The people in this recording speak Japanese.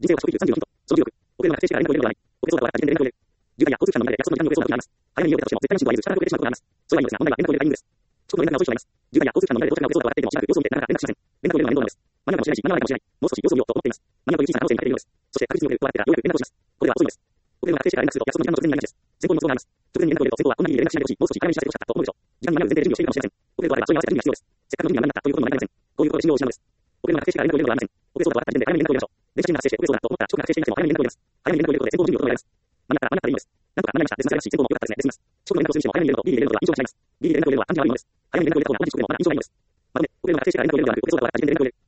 人生を食育35ヒント。その重力。遅れるのが確定しか連合ではない。遅れそうだから人間連合で。渋滞や交通機関の問題で約束の時間の予想があります。早めに予定としても絶対に進度は入れず、力が遅れてしまうことがあります。それはいいのですが、問題は連絡を入れたタイミングです。遅刻の連絡が遅い人がいます。渋滞や交通機関の問題で到着が遅れそうだからっていてもしばらく様子を見てなかなか連絡しません。連絡を入れるのは面倒なのです。間に合うかもしれないし、間に合わないかもしれない。もう少し様子を見ようと思っています。間に合うという小さな可能性に欠けているのです。そして確実に遅れるとあってからようやく連絡をします。これは遅いのです。遅れるのが確定しか連絡すると約束の時間の直前になりがちです。先方にも都合があります。直前に連絡を入れると先方はこんなに連絡しないでほしい。もう少し早めに知らせてほしかったと思うでしょう。時間に間に合う前提で準備をしているかもしれません。遅れるとあればそれに合わせた準備が必要です。せっかくの準備が間に合ったということも間に合いません。こういうことで信用を失うのです。遅れるのが確定しか連絡を入れるのではありません。遅れそうだと分かった時点で早めに連絡を入れましょう。電車賃が発生して遅れそうだと思ったら遅刻が確定していなくても早めに連絡を入れます。早めに連絡を入れることで先方の準備を整えられます。間に合ったらいいのです。なんとか間に合いました。ですが、し先方も良かったですね。ですみます。遅刻の連絡をするにしても早めに連絡を B に入れることは印象が違います。B に連絡を入れるのは単純に悪いのです。早めに連絡を入れた方が同じ遅刻でもまだ印象がいいのです。まとめ、遅れるのが確定しか連絡を入れるのではなく、遅れそうだと分かった時点で連絡を入れる。